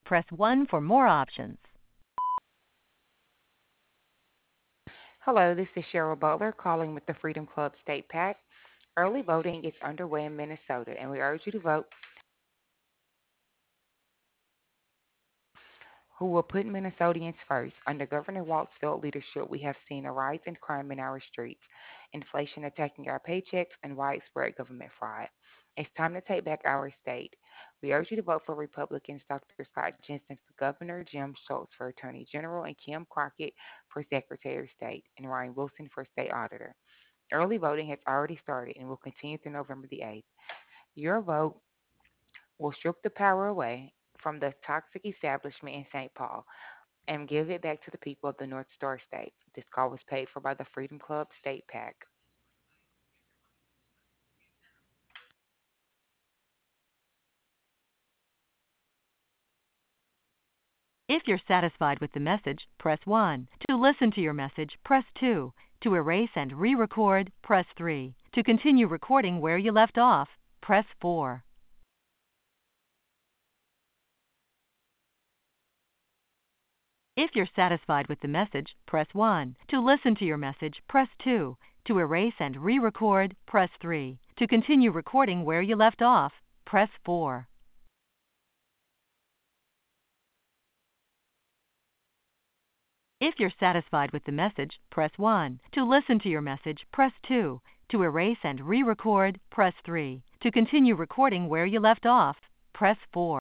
press 1 for more options. Hello, this is Cheryl Butler calling with the Freedom Club State PAC. Early voting is underway in Minnesota, and we urge you to vote who will put Minnesotans first. Under Governor Walt's Field leadership, we have seen a rise in crime in our streets, inflation attacking our paychecks, and widespread government fraud. It's time to take back our state. We urge you to vote for Republicans Dr. Scott Jensen for governor, Jim Schultz for attorney general, and Kim Crockett for secretary of state, and Ryan Wilson for state auditor. Early voting has already started and will continue through November the 8th. Your vote will strip the power away from the toxic establishment in St. Paul and give it back to the people of the North Star State. This call was paid for by the Freedom Club State PAC. If you're satisfied with the message, press 1. To listen to your message, press 2. To erase and re-record, press 3. To continue recording where you left off, press 4. If you're satisfied with the message, press 1. To listen to your message, press 2. To erase and re-record, press 3. To continue recording where you left off, press 4. If you're satisfied with the message, press 1. To listen to your message, press 2. To erase and re-record, press 3. To continue recording where you left off, press 4.